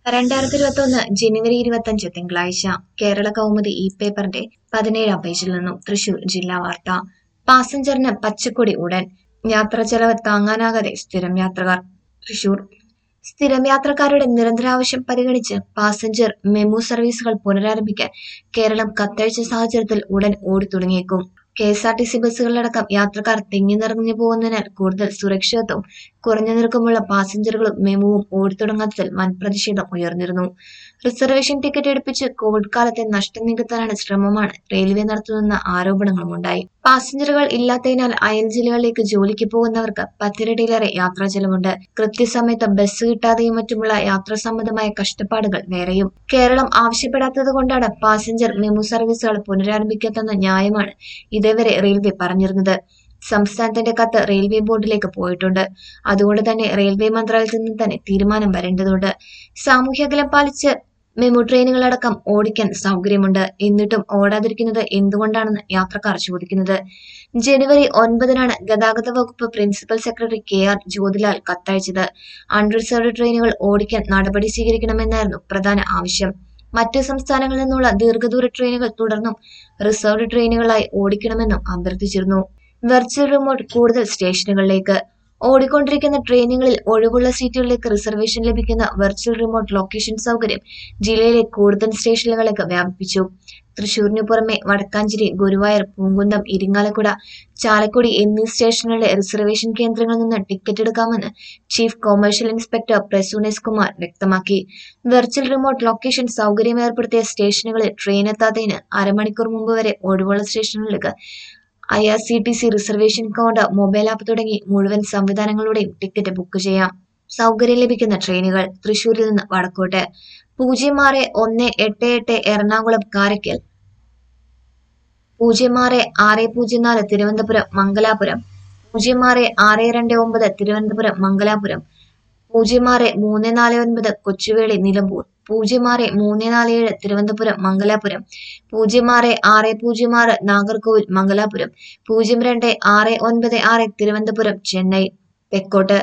2021 ജനുവരി 25 തിങ്കളാഴ്ച കേരള കൗമുദി പേപ്പറിന്റെ 17-ാം പേജിൽ നിന്നും തൃശൂർ ജില്ലാ വാർത്ത. പാസഞ്ചറിന് പച്ചക്കൊടി ഉടൻ, യാത്രാച്ചെലവ് താങ്ങാനാകാതെ സ്ഥിരം യാത്രക്കാർ. തൃശൂർ സ്ഥിരം യാത്രക്കാരുടെ നിരന്തരാവശ്യം പരിഗണിച്ച് പാസഞ്ചർ മെമു സർവീസുകൾ പുനരാരംഭിക്കാൻ കേരളം കത്തയച്ച സാഹചര്യത്തിൽ ഉടൻ ഓടിത്തുടങ്ങിയേക്കും. KSRTC ബസ്സുകളിലടക്കം യാത്രക്കാർ തിങ്ങി നിറഞ്ഞു പോകുന്നതിനാൽ കൂടുതൽ സുരക്ഷിതത്വവും കുറഞ്ഞ നിരക്കുമുള്ള പാസഞ്ചറുകളും മെമുവും ഓടിത്തുടങ്ങാത്തതിൽ വൻ പ്രതിഷേധം ഉയർന്നിരുന്നു. റിസർവേഷൻ ടിക്കറ്റ് എടുപ്പിച്ച് കോവിഡ് കാലത്തെ നഷ്ടം നികത്താനാണ് ശ്രമമാണ് റെയിൽവേ നടത്തുന്നതെന്ന ആരോപണങ്ങളുമുണ്ടായി. പാസഞ്ചറുകൾ ഇല്ലാത്തതിനാൽ അയൽ ജില്ലകളിലേക്ക് ജോലിക്ക് പോകുന്നവർക്ക് പത്തിരട്ടിയിലേറെ യാത്രാ ചെലവുണ്ട്. കൃത്യസമയത്ത് ബസ് കിട്ടാതെയും മറ്റുമുള്ള യാത്രാ സംബന്ധമായ കഷ്ടപ്പാടുകൾ വേറെയും. കേരളം ആവശ്യപ്പെടാത്തത് കൊണ്ടാണ് പാസഞ്ചർ മെമു സർവീസുകൾ പുനരാരംഭിക്കാത്തെന്ന ന്യായമാണ് ഇതേവരെ റെയിൽവേ പറഞ്ഞിരുന്നത്. സംസ്ഥാനത്തിന്റെ കത്ത് റെയിൽവേ ബോർഡിലേക്ക് പോയിട്ടുണ്ട്. അതുകൊണ്ട് തന്നെ റെയിൽവേ മന്ത്രാലയത്തിൽ നിന്ന് തന്നെ തീരുമാനം വരേണ്ടതുണ്ട്. സാമൂഹ്യ അകലം പാലിച്ച് മെമു ട്രെയിനുകളടക്കം ഓടിക്കാൻ സൗകര്യമുണ്ട്. എന്നിട്ടും ഓടാതിരിക്കുന്നത് എന്തുകൊണ്ടാണെന്ന് യാത്രക്കാർ ചോദിക്കുന്നത്. ജനുവരി 9-നാണ് ഗതാഗത വകുപ്പ് പ്രിൻസിപ്പൽ സെക്രട്ടറി KR ജ്യോതിലാൽ കത്തയച്ചത്. അൺറിസർവ്ഡ് ട്രെയിനുകൾ ഓടിക്കാൻ നടപടി സ്വീകരിക്കണമെന്നായിരുന്നു പ്രധാന ആവശ്യം. മറ്റ് സംസ്ഥാനങ്ങളിൽ നിന്നുള്ള ദീർഘദൂര ട്രെയിനുകൾ തുടർന്നും റിസർവ്ഡ് ട്രെയിനുകളായി ഓടിക്കണമെന്നും അഭ്യർത്ഥിച്ചിരുന്നു. വെർച്വൽ റിമോട്ട് കൂടുതൽ സ്റ്റേഷനുകളിലേക്ക്. ഓടിക്കൊണ്ടിരിക്കുന്ന ട്രെയിനുകളിൽ ഒഴിവുള്ള സീറ്റുകളിലേക്ക് റിസർവേഷൻ ലഭിക്കുന്ന വെർച്വൽ റിമോട്ട് ലൊക്കേഷൻ സൗകര്യം ജില്ലയിലെ കൂടുതൽ സ്റ്റേഷനുകളിലേക്ക് വ്യാപിപ്പിച്ചു. തൃശൂരിനു പുറമെ വടക്കാഞ്ചേരി, ഗുരുവായൂർ, പൂങ്കുന്നം, ഇരിങ്ങാലക്കുട, ചാലക്കുടി എന്നീ സ്റ്റേഷനുകളിലെ റിസർവേഷൻ കേന്ദ്രങ്ങളിൽ നിന്ന് ടിക്കറ്റ് എടുക്കാമെന്ന് chief commercial inspector Prasoon S Kumar വ്യക്തമാക്കി. വെർച്വൽ റിമോട്ട് ലൊക്കേഷൻ സൗകര്യം ഏർപ്പെടുത്തിയ സ്റ്റേഷനുകളിൽ ട്രെയിൻ എത്താത്തതിന് അരമണിക്കൂർ മുമ്പ് വരെ ഒഴിവുള്ള സ്റ്റേഷനുകളിലേക്ക് IRCTC reservation counter, mobile app തുടങ്ങി മുഴുവൻ സംവിധാനങ്ങളുടെയും ടിക്കറ്റ് ബുക്ക് ചെയ്യാം. സൗകര്യം ലഭിക്കുന്ന ട്രെയിനുകൾ. തൃശൂരിൽ നിന്ന് വടക്കോട്ട് 0618 എറണാകുളം കാരയ്ക്കൽ, 066404 തിരുവനന്തപുരം മംഗലാപുരം, 0669 തിരുവനന്തപുരം മംഗലാപുരം, 0639 കൊച്ചുവേളി നിലമ്പൂർ, 0647 തിരുവനന്തപുരം മംഗലാപുരം, 0606 നാഗർകോവിൽ മംഗലാപുരം, 029696 തിരുവനന്തപുരം ചെന്നൈ. തെക്കോട്ട്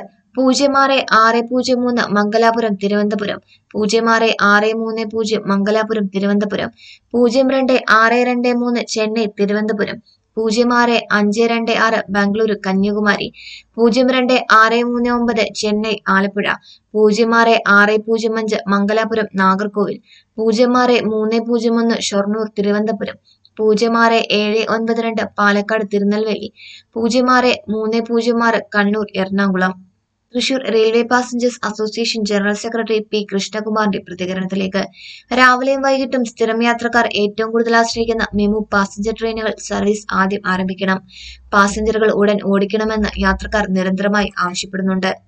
0603 Mangalapuram Thiruvananthapuram, 0630 Mangalapuram Thiruvananthapuram, 02623 Chennai Thiruvananthapuram, 06526 Bengaluru Kanyakumari, 02639 Chennai Alappuzha, 06605 Mangalapuram Nagercoil, 06301 Shoranur Thiruvananthapuram, 06792 Palakkad Tirunelveli, 06306 Kannur Ernakulam. Thrissur railway passengers association general secretary P കൃഷ്ണകുമാറിന്റെ പ്രതികരണത്തിലേക്ക്. രാവിലെയും വൈകിട്ടും സ്ഥിരം യാത്രക്കാർ ഏറ്റവും കൂടുതൽ ആശ്രയിക്കുന്ന മെമു പാസഞ്ചർ ട്രെയിനുകൾ സർവീസ് ആദ്യം ആരംഭിക്കണം. പാസഞ്ചറുകൾ ഉടൻ ഓടിക്കണമെന്ന് യാത്രക്കാർ നിരന്തരമായി ആവശ്യപ്പെടുന്നുണ്ട്.